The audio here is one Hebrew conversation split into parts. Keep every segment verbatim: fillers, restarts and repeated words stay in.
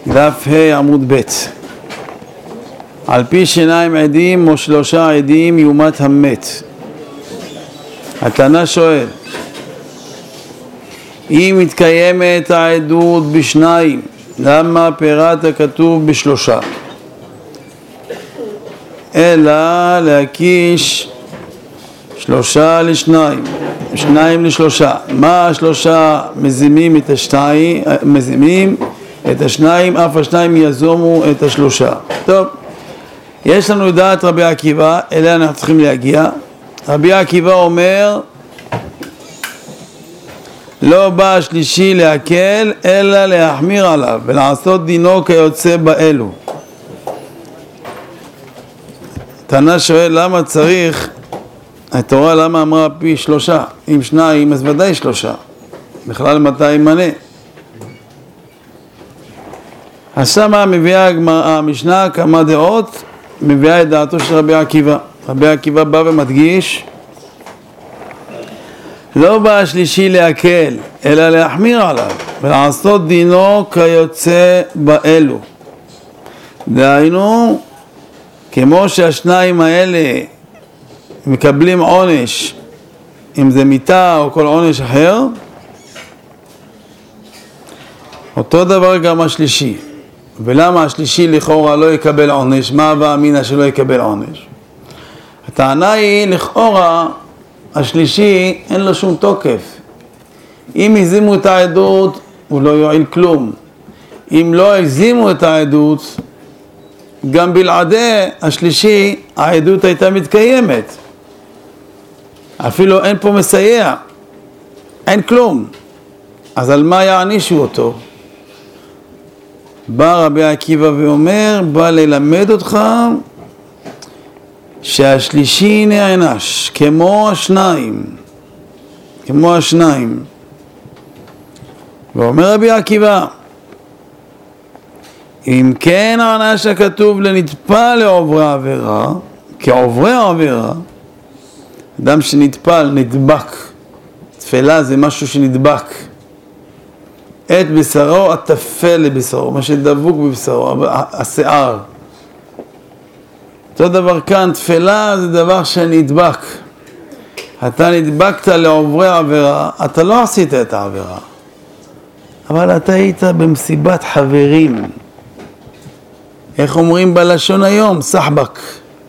דף ה' עמוד ב'. על פי שניים עדים או שלושה עדים יומת המת. התנא שואל, אם מתקיימת העדות בשניים, למה פירט הכתוב בשלושה? אלא להקיש שלושה לשניים, שניים לשלושה. מה השלושה מזימים את השניים, מזימים את השניים, אף השניים יזומו את השלושה. טוב, יש לנו דעת רבי עקיבא, אליה אנחנו צריכים להגיע. רבי עקיבא אומר, לא בא השלישי להקל, אלא להחמיר עליו, ולעשות דינו כיוצא באלו. תנא שואל, למה צריך, התורה למה אמרה פי שלושה? אם שניים, אז ודאי שלושה. בכלל מתי ימנה? אז שמה מביאה המשנה כמה דעות, מביאה את דעתו של רבי עקיבא. רבי עקיבא בא ומדגיש, לא בא השלישי להקל, אלא להחמיר עליו, ולעשות דינו כיוצא באלו. דהיינו, כמו שהשניים האלה מקבלים עונש, אם זה מיתה או כל עונש אחר, אותו דבר גם השלישי. ולמה השלישי לכאורה לא יקבל עונש? מה הבא אמינה שלא יקבל עונש? הטענה היא, לכאורה, השלישי אין לו שום תוקף. אם הזימו את העדות, הוא לא יועיל כלום. אם לא הזימו את העדות, גם בלעדי השלישי, העדות הייתה מתקיימת. אפילו אין פה מסייע. אין כלום. אז על מה יענישו אותו? בא רבי עקיבא ואומר, בא ללמד אותך שהשלישי נענש, כמו השניים, כמו השניים. ואומר רבי עקיבא, אם כן הענש הכתוב לנטפל לעוברי עבירה, כעוברי עבירה, אדם שנטפל, נדבק, תפלה זה משהו שנדבק, את בשרו התפל לבשרו, מה שדבוק בבשרו, השיער. אותו דבר כאן, תפלה זה דבר שנדבק. אתה נדבקת לעוברי עבירה, אתה לא עשית את העבירה, אבל אתה היית במסיבת חברים. איך אומרים בלשון היום? סחבק.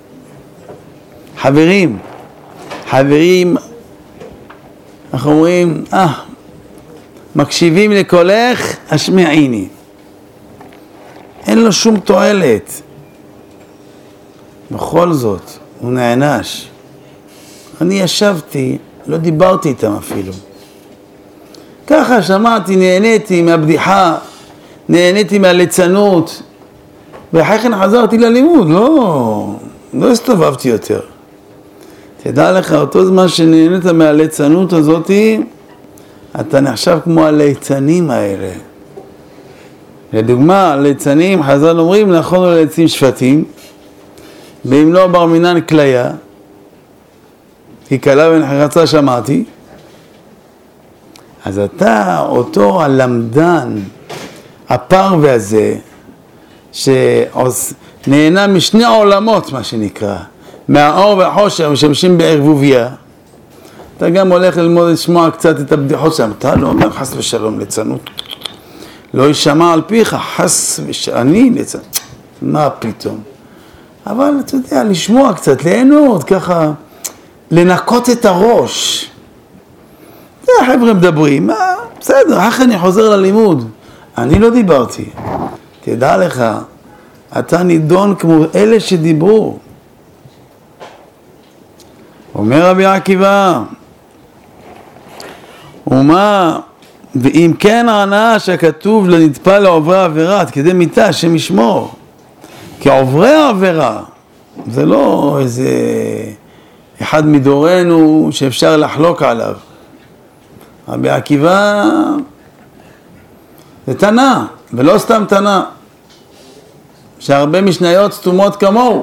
חברים. חברים, אנחנו אומרים, אה, מקשיבים לקולך, השמיעיני. אין לו שום תועלת. בכל זאת, הוא נענש. אני ישבתי, לא דיברתי איתם אפילו. ככה שמעתי, נהניתי מהבדיחה, נהניתי מהליצנות, ואחרי כן חזרתי ללימוד, לא, לא הסתובבתי יותר. תדע לך, אותו זמן שנהנית מהליצנות הזאת, אתה נחשב כמו הליצנים האלה. לדוגמה, ליצנים, חז"ל אומרים, נכון לליצים שפטים, ואם לא בר מינן כליה, כי כלה ונחרצה שמעתי, אז אתה, אותו הלמדן, הפרווה הזה, שנהנה משני העולמות, מה שנקרא, מהאור והחושר, משמשים בערבוביה, אתה גם הולך ללמוד לשמוע קצת את הבדיחות שם, אתה לא אומר חס ושלום ליצנות, לא ישמע על פיך, חס ושלום, אני ליצנות, מה פתאום? אבל אתה יודע, לשמוע קצת, ליהנות, ככה, לנקות את הראש. זה החבר'ה מדברים, מה? בסדר, אחרי אני חוזר ללימוד. אני לא דיברתי. תדע לך, אתה נידון כמו אלה שדיברו. אומר רבי עקיבא, ומה, ואם כן הענש הכתוב לנטפל לעוברי עבירה, כדי מיתה, השם ישמור. כעוברי עבירה, זה לא איזה אחד מדורנו שאפשר לחלוק עליו. רבי עקיבא זה תנא, ולא סתם תנא, שהרבה משניות סתומות כמוהו.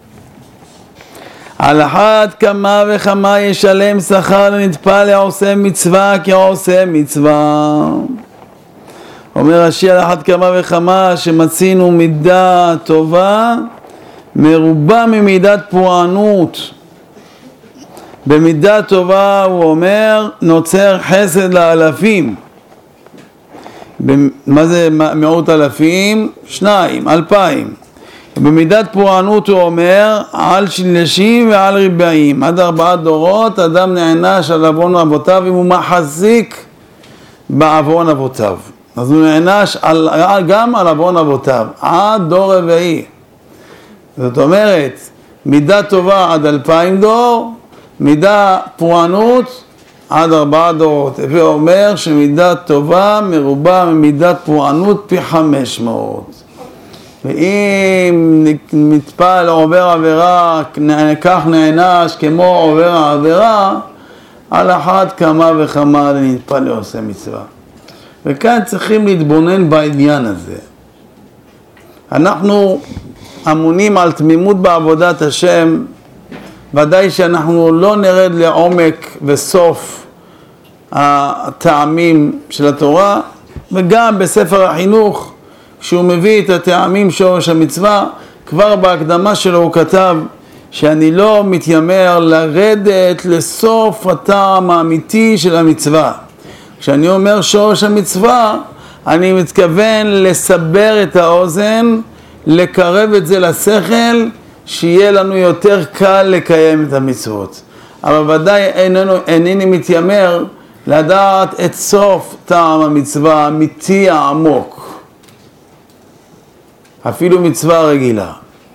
על אחת כמה וכמה ישלם שכר לנטפל לעושה מצווה כעושה מצווה. אומר רש"י על אחת כמה וכמה שמצינו מידה טובה מרובה ממידת פורענות. במידה טובה הוא אומר נוצר חסד לאלפים. מה זה מאות אלפים? שניים, אלפיים. במידת פורענות הוא אומר על שלשים ועל ריבעים. עד ארבעה דורות אדם נענש על עוון אבותיו אם הוא מחזיק בעוון אבותיו. אז הוא נענש על, גם על עוון אבותיו עד דור רביעי. זאת אומרת מידה טובה עד אלפיים דור, מידה פורענות עד ארבעה דורות. זה אומר שמידה טובה מרובה ממידת פורענות פי חמש מאות. ואם מתפל עובר עבירה, כך נענש כמו עובר העבירה, על אחת כמה וכמה נתפל לעושה מצווה. וכאן צריכים להתבונן בעניין הזה. אנחנו אמונים על תמימות בעבודת השם, ודאי שאנחנו לא נרד לעומק וסוף הטעמים של התורה, וגם בספר החינוך, כשהוא מביא את הטעמים שורש המצווה, כבר בהקדמה שלו הוא כתב שאני לא מתיימר לרדת לסוף הטעם האמיתי של המצווה. כשאני אומר שורש המצווה, אני מתכוון לסבר את האוזן, לקרב את זה לשכל, שיהיה לנו יותר קל לקיים את המצוות. אבל ודאי איננו, אינני מתיימר לדעת את סוף טעם המצווה האמיתי העמוק. אפילו מצווה רגילה.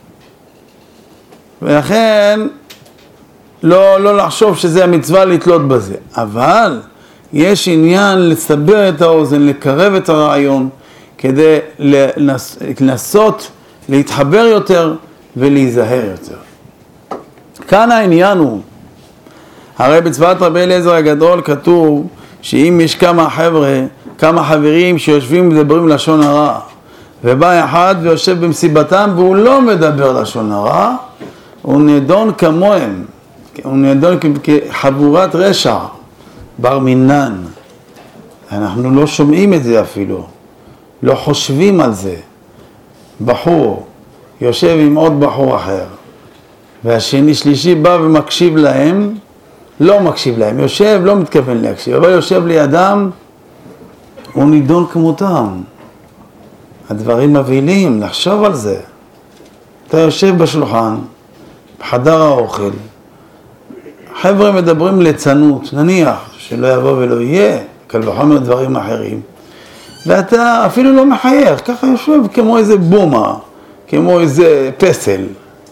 ולכן לא, לא לחשוב שזה המצווה לתלות בזה. אבל יש עניין לסבר את האוזן, לקרב את הרעיון, כדי לנס, לנסות להתחבר יותר ולהיזהר יותר. כאן העניין הוא, הרי בצוות רבי אליעזר הגדול כתוב שאם יש כמה חבר'ה, כמה חברים שיושבים ומדברים לשון הרע, ובא אחד ויושב במסיבתם והוא לא מדבר לשון הרע, הוא נדון כמוהם, הוא נדון כחבורת רשע, בר מינן. אנחנו לא שומעים את זה אפילו, לא חושבים על זה. בחור יושב עם עוד בחור אחר, והשני שלישי בא ומקשיב להם, לא מקשיב להם, יושב, לא מתכוון להקשיב, אבל יושב לידם, הוא נידון כמותם. הדברים מבהילים, לחשוב על זה. אתה יושב בשולחן, בחדר האוכל, חבר'ה מדברים ליצנות, נניח שלא יבוא ולא יהיה, קל וחומר דברים אחרים, ואתה אפילו לא מחייך, ככה יושב כמו איזה בומה, כמו איזה פסל.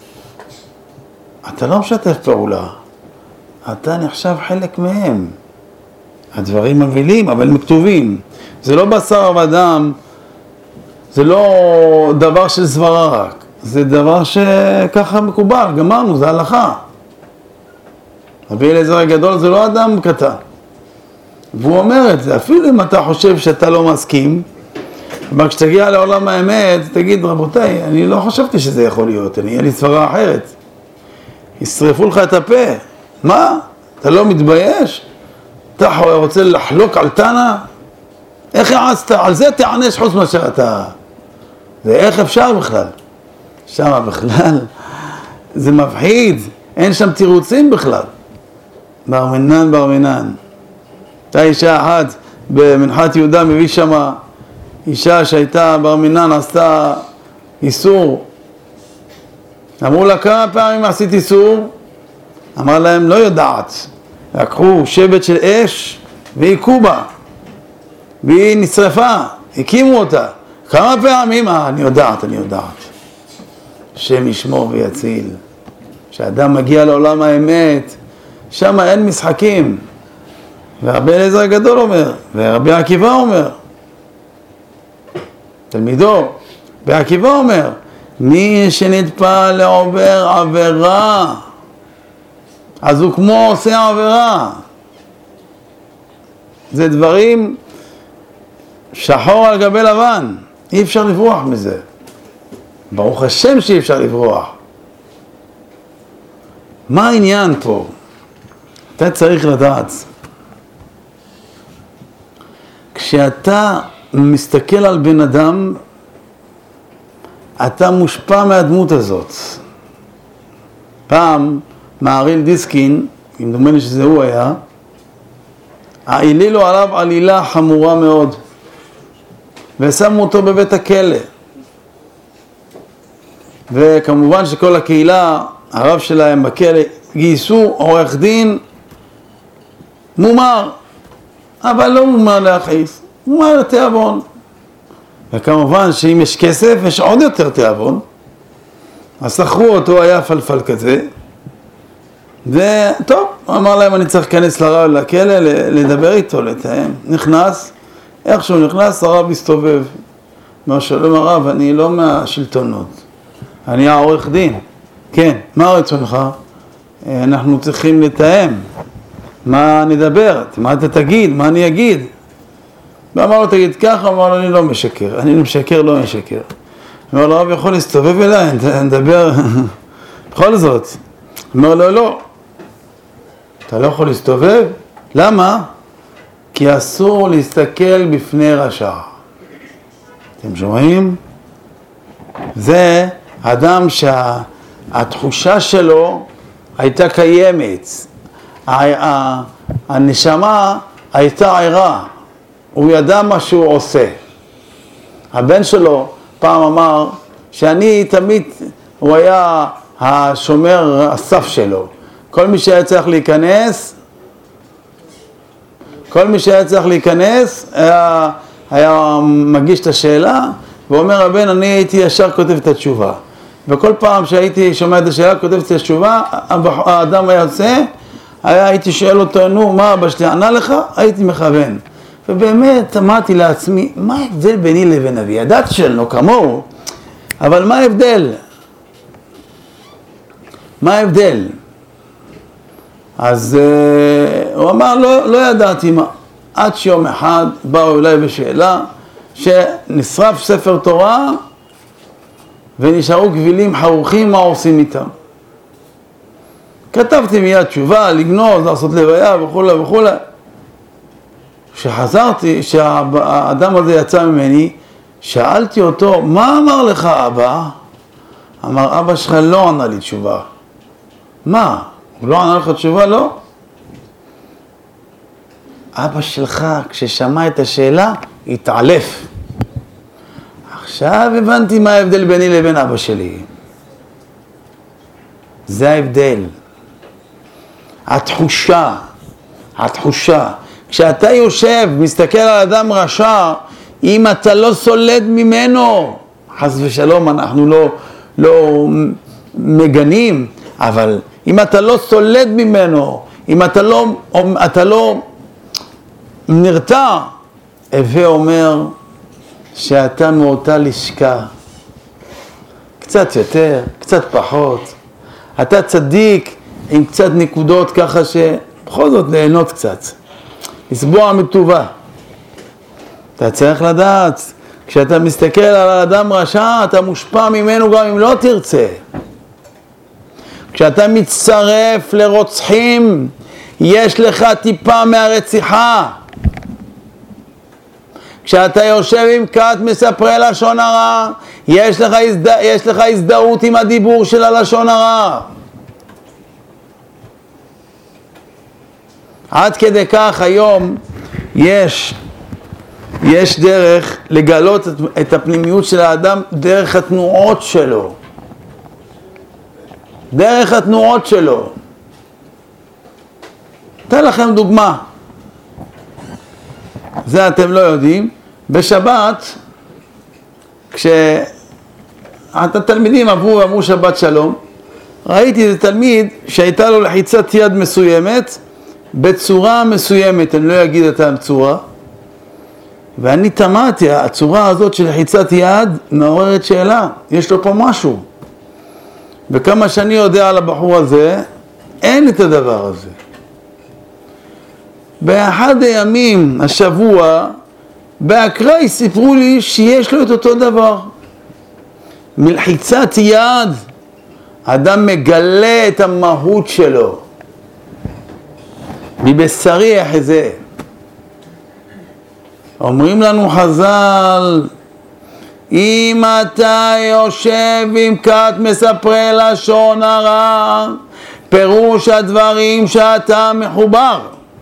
אתה לא משתף פעולה, אתה נחשב חלק מהם. הדברים מבהילים, אבל מכתובים. זה לא בשר ודם, זה לא דבר של סברה רק, זה דבר שככה מקובל, גמרנו, זה הלכה. רבי אליעזר הגדול זה לא אדם קטן. והוא אומר את זה, אפילו אם אתה חושב שאתה לא מסכים, אבל כשתגיע לעולם האמת, תגיד, רבותיי, אני לא חשבתי שזה יכול להיות, אני אהיה לי סברה אחרת. ישרפו לך את הפה. מה? אתה לא מתבייש? אתה רוצה לחלוק על תנא? איך יעצת? על זה תענש חוץ מאשר אתה. ואיך אפשר בכלל? שם בכלל, זה מפחיד, אין שם תירוצים בכלל. בר מינן, בר מינן. הייתה אישה אחת במנחת יהודה, מביא שמה אישה שהייתה בר מינן, עשתה איסור. אמרו לה כמה פעמים עשית איסור? אמר להם לא יודעת. לקחו שבט של אש והיכו בה, והיא נשרפה, הקימו אותה. כמה פעמים? אה, אני יודעת, אני יודעת. השם ישמור ויציל. כשאדם מגיע לעולם האמת, שם אין משחקים. ורבי אליעזר הגדול אומר, ורבי עקיבא אומר, תלמידו, רבי עקיבא אומר, מי שנטפל לעובר עבירה, אז הוא כמו עושה עבירה. זה דברים שחור על גבי לבן, אי אפשר לברוח מזה. ברוך השם שאי אפשר לברוח. מה העניין פה? אתה צריך לדעת. כשאתה מסתכל על בן אדם, אתה מושפע מהדמות הזאת. פעם, מהריל דיסקין, אם דומה לי שזה הוא היה, העלילו עליו עלילה חמורה מאוד, ושמו אותו בבית הכלא. וכמובן שכל הקהילה, הרב שלהם בכלא, גייסו עורך דין מומר, אבל לא מומר להכעיס, מומר לתיאבון. וכמובן שאם יש כסף, יש עוד יותר תיאבון. אז שכרו אותו, היה פלפל כזה, וטוב, הוא אמר להם, אני צריך להיכנס לרב לכלא, לדבר איתו, לתאם. נכנס, איך שהוא נכנס, הרב הסתובב. אמר, שלום הרב, אני לא מהשלטונות, אני העורך דין. כן, מה רצונך? אנחנו צריכים לתאם. מה נדבר? מה אתה תגיד? מה אני אגיד? ואמר לו, תגיד ככה, אמר לו, אני לא משקר. אני לא משקר, לא משקר. אמר לו, הרב יכול להסתובב אליי, נדבר בכל זאת. אמר לו, לא. אתה לא יכול להסתובב? למה? כי אסור להסתכל בפני רשע. אתם שומעים? זה אדם שהתחושה שלו הייתה קיימת. הנשמה הייתה ערה. הוא ידע מה שהוא עושה. הבן שלו פעם אמר שאני תמיד, הוא היה השומר הסף שלו. כל מי שהיה צריך להיכנס, כל מי שהיה צריך להיכנס, היה, היה מגיש את השאלה, ואומר הבן, אני הייתי ישר כותב את התשובה. וכל פעם שהייתי שומע את השאלה, כותב את התשובה, האדם היה יוצא, היה, הייתי שואל אותו, נו, מה אבא שלי ענה לך? הייתי מכוון. ובאמת אמרתי לעצמי, מה ההבדל ביני לבין אבי? הדת שלנו כמוהו, אבל מה ההבדל? מה ההבדל? אז uh, הוא אמר, לא, לא ידעתי מה. עד שיום אחד באו אליי בשאלה שנשרף ספר תורה ונשארו גבילים חרוכים, מה עושים איתם? כתבתי מיד תשובה, לגנוז, לעשות לוויה וכו' וכו'. כשחזרתי, שהאדם הזה יצא ממני, שאלתי אותו, מה אמר לך אבא? אמר, אבא שלך לא ענה לי תשובה. מה? הוא לא ענה לך תשובה? לא. אבא שלך, כששמע את השאלה, התעלף. עכשיו הבנתי מה ההבדל ביני לבין אבא שלי. זה ההבדל. התחושה, התחושה. כשאתה יושב, מסתכל על אדם רשע, אם אתה לא סולד ממנו, חס ושלום, אנחנו לא, לא מגנים, אבל אם אתה לא סולד ממנו, אם אתה לא, אתה לא נרתע, הווה אומר שאתה מאותה לשכה, קצת יותר, קצת פחות, אתה צדיק עם קצת נקודות ככה שבכל זאת ליהנות קצת. לסבוע מטובה. אתה צריך לדעת, כשאתה מסתכל על האדם רשע, אתה מושפע ממנו גם אם לא תרצה. כשאתה מצטרף לרוצחים, יש לך טיפה מהרציחה. כשאתה יושב עם כת מספרי לשון הרע, יש לך, הזד... יש לך הזדהות עם הדיבור של הלשון הרע. עד כדי כך היום יש, יש דרך לגלות את, את הפנימיות של האדם דרך התנועות שלו. דרך התנועות שלו. אתן לכם דוגמה. זה אתם לא יודעים. בשבת, כשהתלמידים עברו, אמרו שבת שלום, ראיתי איזה תלמיד שהייתה לו לחיצת יד מסוימת, בצורה מסוימת, אני לא אגיד את הצורה, ואני תמהתי, הצורה הזאת של לחיצת יד מעוררת שאלה, יש לו פה משהו. וכמה שאני יודע על הבחור הזה, אין את הדבר הזה. באחד הימים, השבוע, באקראי סיפרו לי שיש לו את אותו דבר. מלחיצת יד, אדם מגלה את המהות שלו. מבשרי אחזה. אומרים לנו חז"ל, אם אתה יושב עם כת מספרי לשון הרע, פירוש הדברים שאתה מחובר.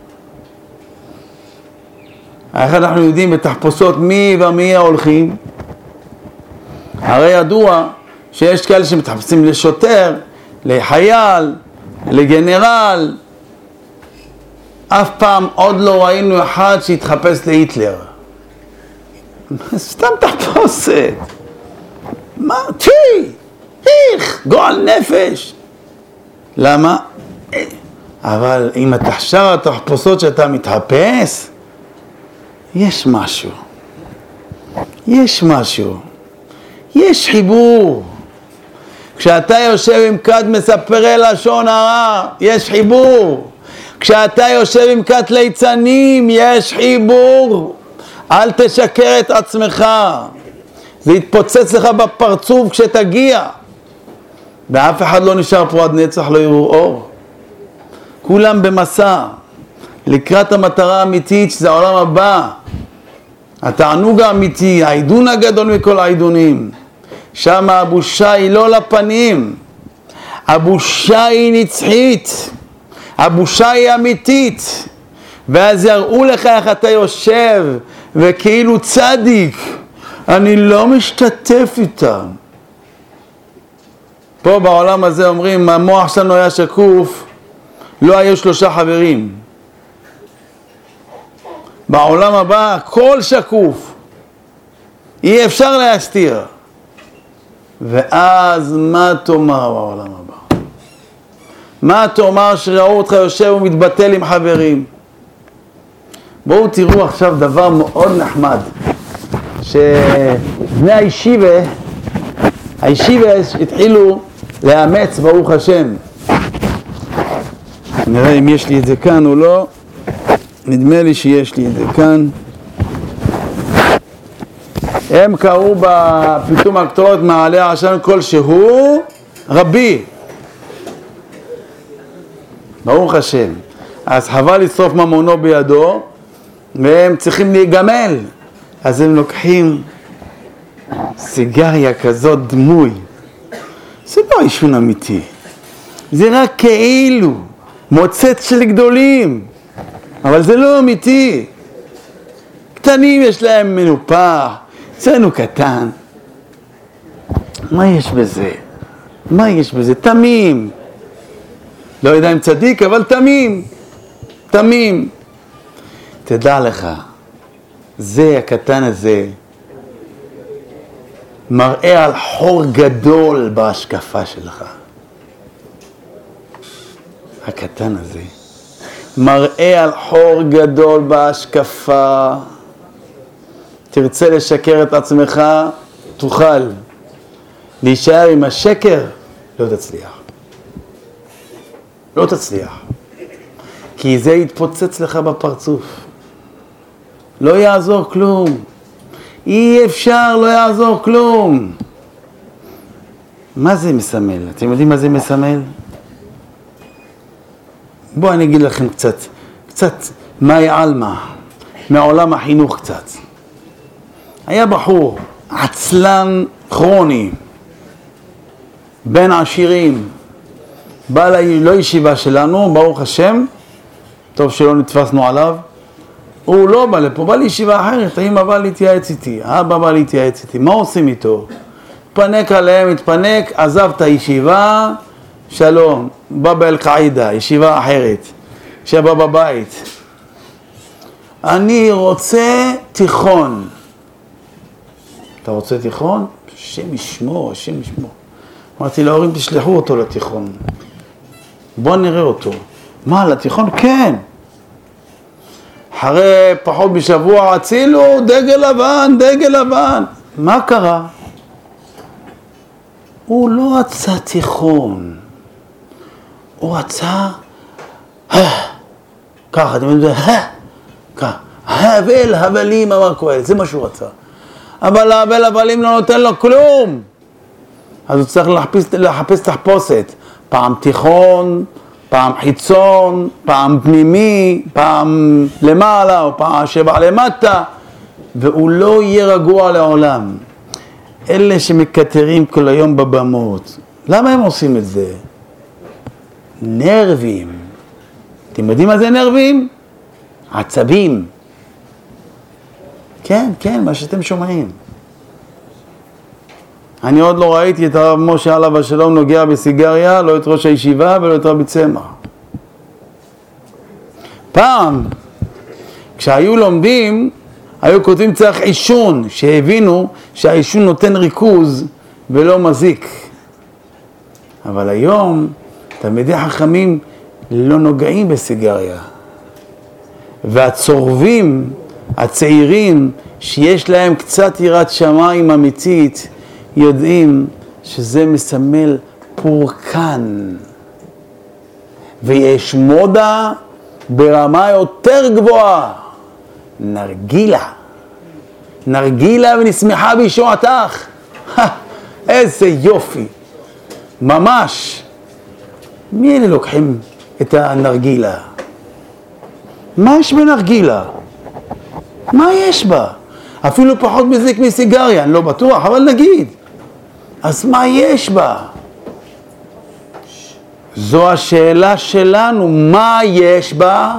איך אנחנו יודעים בתחפושות מי ומי ההולכים? הרי ידוע שיש כאלה שמתחפשים לשוטר, לחייל, לגנרל. אף פעם עוד לא ראינו אחד שהתחפש להיטלר. סתם תחפושת. מה? תי! איך! גועל נפש! למה? אבל אם אתה שר התחפושות שאתה מתחפש, יש משהו. יש משהו. יש חיבור. כשאתה יושב עם כת מספרי לשון הרע, יש חיבור. כשאתה יושב עם כת ליצנים, יש חיבור. אל תשקר את עצמך. זה יתפוצץ לך בפרצוף כשתגיע. ואף אחד לא נשאר פה עד נצח לא יראו אור. כולם במסע. לקראת המטרה האמיתית שזה העולם הבא. התענוג האמיתי, העידון הגדול מכל העידונים. שם הבושה היא לא לפנים. הבושה היא נצחית. הבושה היא אמיתית. ואז יראו לך איך אתה יושב וכאילו צדיק. אני לא משתתף איתם. פה בעולם הזה אומרים, המוח שלנו היה שקוף, לא היו שלושה חברים. בעולם הבא הכל שקוף. אי אפשר להסתיר. ואז מה תאמר בעולם הבא? מה תאמר שראו אותך יושב ומתבטל עם חברים? בואו תראו עכשיו דבר מאוד נחמד. שבני הישיבה, הישיבה התחילו לאמץ ברוך השם. נראה אם יש לי את זה כאן או לא. נדמה לי שיש לי את זה כאן. הם קראו בפתאום הקטורת מעלה עשן כלשהו רבי. ברוך השם. אז חבל לשרוף ממונו בידו, והם צריכים להיגמל. אז הם לוקחים סיגריה כזאת דמוי. זה לא עישון אמיתי. זה רק כאילו מוצץ של גדולים. אבל זה לא אמיתי. קטנים יש להם מנופח, אצלנו קטן. מה יש בזה? מה יש בזה? תמים. לא יודע אם צדיק, אבל תמים. תמים. תדע לך, זה הקטן הזה מראה על חור גדול בהשקפה שלך. הקטן הזה מראה על חור גדול בהשקפה. תרצה לשקר את עצמך, תוכל. להישאר עם השקר, לא תצליח. לא תצליח. כי זה יתפוצץ לך בפרצוף. לא יעזור כלום. אי אפשר, לא יעזור כלום. מה זה מסמל? אתם יודעים מה זה מסמל? בואו אני אגיד לכם קצת, קצת מהי עלמה, מעולם החינוך קצת. היה בחור, עצלן כרוני, בין עשירים, בא לא ישיבה שלנו, ברוך השם, טוב שלא נתפסנו עליו, הוא לא בא לפה, בא לישיבה אחרת, האמא בא להתייעץ איתי, האבא בא להתייעץ איתי, מה עושים איתו? התפנק עליהם, התפנק, עזב את הישיבה, שלום, בא באל-קעידה, ישיבה אחרת, שבא בבית. אני רוצה תיכון. אתה רוצה תיכון? השם ישמור, השם ישמור. אמרתי להורים, תשלחו אותו לתיכון. בוא נראה אותו. מה, לתיכון? כן. אחרי פחות בשבוע הצילו, דגל לבן, דגל לבן. מה קרה? הוא לא רצה תיכון. הוא רצה, ככה, אתם יודעים, ככה, הבל הבלים אמר קהלת, זה מה שהוא רצה. אבל ההבל הבלים לא נותן לו כלום. אז הוא צריך לחפש, לחפש תחפושת. פעם תיכון, פעם חיצון, פעם פנימי, פעם למעלה או פעם שבע למטה. והוא לא יהיה רגוע לעולם. אלה שמקטרים כל היום בבמות, למה הם עושים את זה? נרבים. אתם יודעים מה זה נרבים? עצבים. כן, כן, מה שאתם שומעים. אני עוד לא ראיתי את הרב משה עליו השלום נוגע בסיגריה, לא את ראש הישיבה ולא את רבי צמח. פעם, כשהיו לומדים, היו כותבים צריך עישון, שהבינו שהעישון נותן ריכוז ולא מזיק. אבל היום, תלמידי חכמים לא נוגעים בסיגריה. והצורבים, הצעירים, שיש להם קצת יראת שמיים אמיתית, יודעים שזה מסמל פורקן. ויש מודה ברמה יותר גבוהה. נרגילה. נרגילה ונשמחה בישועתך. איזה יופי. ממש. מי אלה לוקחים את הנרגילה? מה יש בנרגילה? מה יש בה? אפילו פחות מזיק מסיגריה, אני לא בטוח, אבל נגיד. אז מה יש בה? זו השאלה שלנו, מה יש בה?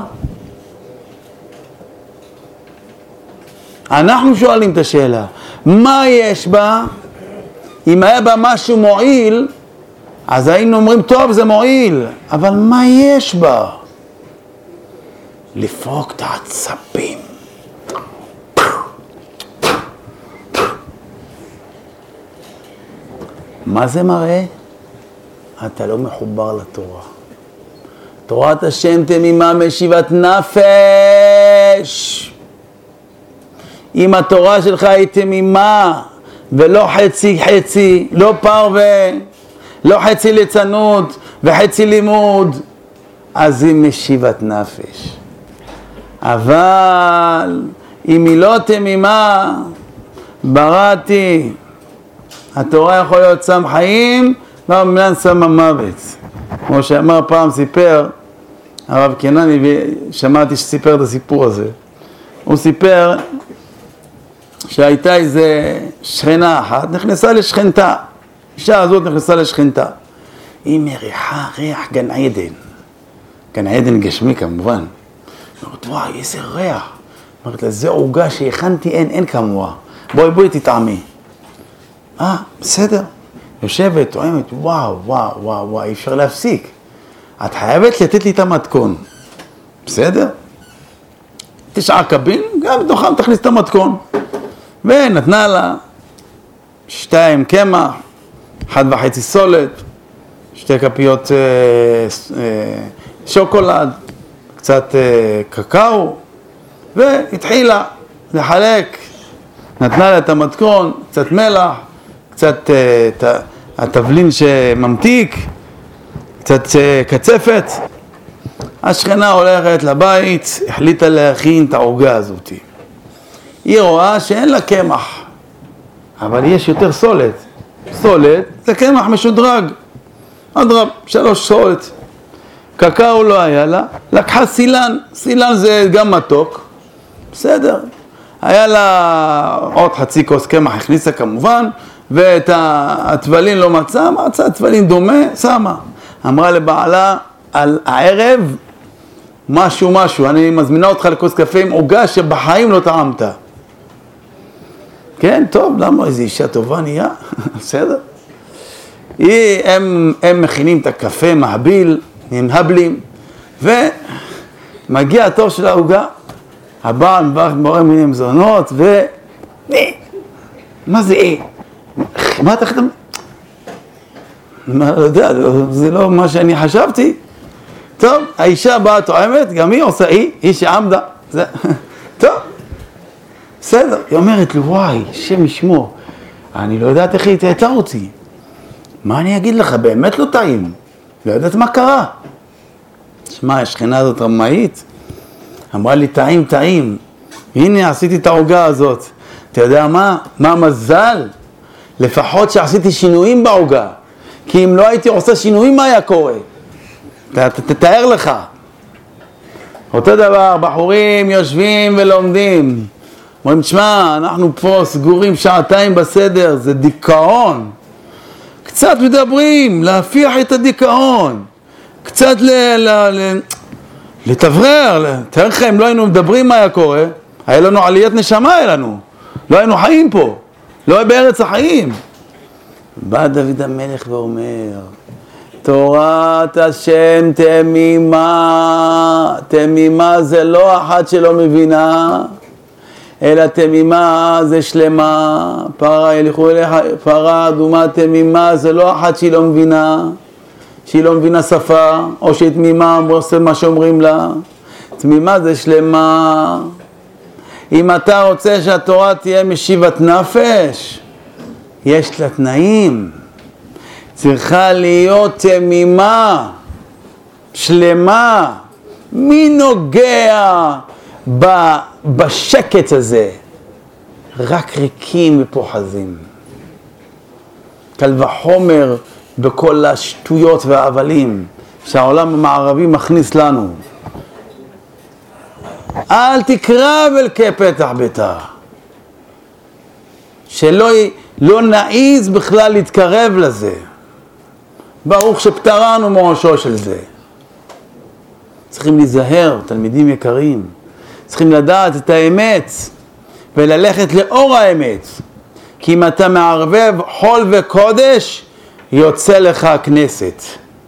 אנחנו שואלים את השאלה, מה יש בה? אם היה בה משהו מועיל, אז היינו אומרים, טוב, זה מועיל, אבל מה יש בה? לפרוק את העצבים. מה זה מראה? אתה לא מחובר לתורה. תורת השם תמימה משיבת נפש. אם התורה שלך היא תמימה, ולא חצי חצי, לא פרווה, לא חצי ליצנות וחצי לימוד, אז היא משיבת נפש. אבל אם היא לא תמימה, בראתי, התורה יכול להיות סם חיים, והמילן סם המוות. כמו שאמר פעם, סיפר, הרב קנני, ושמעתי שסיפר את הסיפור הזה. הוא סיפר שהייתה איזה שכנה אחת, נכנסה לשכנתה. אישה הזאת נכנסה לשכנתה. היא מריחה ריח גן עדן. גן עדן גשמי כמובן. אומרת, וואי, איזה ריח. אומרת לה, זה עוגה שהכנתי, אין, אין כמוה. בואי, בואי תטעמי. אה, בסדר. יושבת, טועמת, וואו, וואו, וואו, וואו, אי אפשר להפסיק. את חייבת לתת לי את המתכון. בסדר? תשעה קבין, גם בתוכם תכניס את המתכון. ונתנה לה שתיים קמח, אחד וחצי סולת, שתי כפיות אה, אה, שוקולד, קצת אה, קקאו, והתחילה לחלק. נתנה לה את המתכון, קצת מלח, קצת אה, ת, התבלין שממתיק, קצת אה, קצפת. השכנה הולכת לבית, החליטה להכין את העוגה הזאת. היא רואה שאין לה קמח, אבל יש יותר סולת. סולת זה קמח משודרג. אדרב, שלוש סולת. קקאו לא היה לה, לקחה סילן. סילן זה גם מתוק. בסדר. היה לה עוד חצי כוס קמח, הכניסה כמובן, ואת התבלין לא מצאה, מצאה תבלין דומה, שמה. אמרה לבעלה על הערב, משהו משהו, אני מזמינה אותך לכוס קפה עם עוגה שבחיים לא טעמת. כן, טוב, למה? איזו אישה טובה נהיה, בסדר. היא, הם, הם מכינים את הקפה, מהביל, הם הבלים, ומגיע התור של העוגה, הבעל מברך בורא מיני מזונות, ו... מה זה אה? מה אתה חתם? לא יודע, זה לא מה שאני חשבתי. טוב, האישה באה טועמת, גם היא עושה, היא, היא שעמדה. זה... טוב, בסדר. היא אומרת לו, וואי, שם ישמו, אני לא יודעת איך היא תהייתה אותי. מה אני אגיד לך? באמת לא טעים. לא יודעת מה קרה. שמע, השכנה הזאת רמאית. אמרה לי, טעים, טעים. הנה, עשיתי את העוגה הזאת. אתה יודע מה? מה מזל? לפחות שעשיתי שינויים בעוגה. כי אם לא הייתי עושה שינויים, מה היה קורה? תתאר לך. אותו דבר, בחורים יושבים ולומדים. אומרים, תשמע, אנחנו פה סגורים שעתיים בסדר, זה דיכאון. קצת מדברים, להפיח את הדיכאון. קצת ל... ל, ל לתברר, תאר לך, אם לא היינו מדברים מה היה קורה, היה לנו עליית נשמה, היה לנו. לא היינו חיים פה, לא היה בארץ החיים. בא דוד המלך ואומר, תורת השם תמימה, תמימה זה לא אחת שלא מבינה, אלא תמימה זה שלמה, פרה ילכו אליך, פרה אדומה תמימה זה לא אחת שהיא לא מבינה, שהיא לא מבינה שפה, או שהיא תמימה ועושה מה שאומרים לה. תמימה זה שלמה. אם אתה רוצה שהתורה תהיה משיבת נפש, יש לה תנאים. צריכה להיות תמימה, שלמה. מי נוגע ב, בשקט הזה? רק ריקים ופוחזים. קל וחומר בכל השטויות והאבלים שהעולם המערבי מכניס לנו. אל תקרב אל כפתח ביתה. שלא לא נעיז בכלל להתקרב לזה. ברוך שפטרנו מראשו של זה. צריכים להיזהר, תלמידים יקרים. צריכים לדעת את האמת וללכת לאור האמת. כי אם אתה מערבב חול וקודש, יוצא לך הכנסת.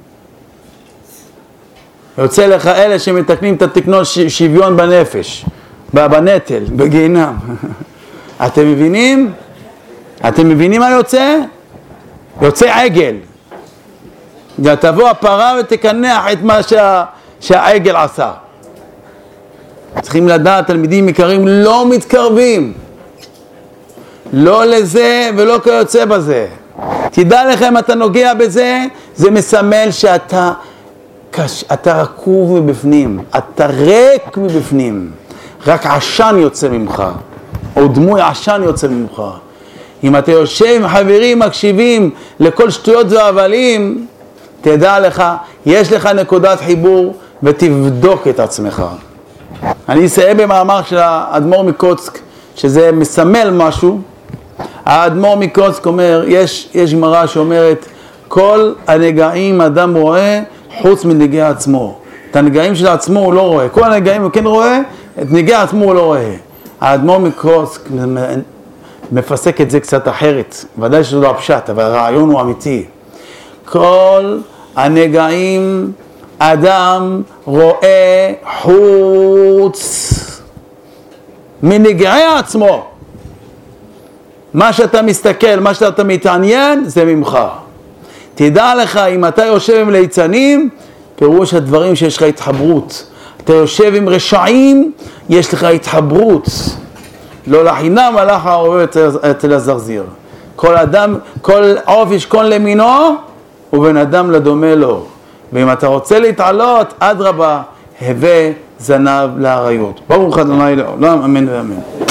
יוצא לך אלה שמתקנים את התקנות שוויון בנפש, בנטל, בגיהנם. אתם מבינים? אתם מבינים מה יוצא? יוצא עגל. תבוא הפרה ותקנח את מה שה, שהעגל עשה. צריכים לדעת, תלמידים יקרים, לא מתקרבים. לא לזה ולא כיוצא בזה. תדע לכם, אתה נוגע בזה, זה מסמל שאתה קש, אתה רקוב מבפנים, אתה ריק מבפנים. רק עשן יוצא ממך, או דמוי עשן יוצא ממך. אם אתה יושב עם חברים מקשיבים לכל שטויות והבלים, תדע לך, יש לך נקודת חיבור ותבדוק את עצמך. אני אסיים במאמר של האדמו"ר מקוצק, שזה מסמל משהו. האדמו"ר מקוצק אומר, יש, יש גמרא שאומרת, כל הנגעים אדם רואה חוץ מנגעי עצמו. את הנגעים של עצמו הוא לא רואה. כל הנגעים הוא כן רואה, את נגעי עצמו הוא לא רואה. האדמו"ר מקוצק מפסק את זה קצת אחרת. ודאי שזה לא הפשט, אבל הרעיון הוא אמיתי. כל הנגעים אדם רואה חוץ מנגעי עצמו. מה שאתה מסתכל, מה שאתה מתעניין, זה ממך. תדע לך, אם אתה יושב עם ליצנים, פירוש הדברים שיש לך התחברות. אתה יושב עם רשעים, יש לך התחברות. לא לחינם הלך העורב אצל הזרזיר. כל אדם, כל עוף ישכון למינו, ובן אדם לדומה לו. ואם אתה רוצה להתעלות, אדרבה, הווה זנב לאריות. ברוך ה' לעולם, אמן ואמן.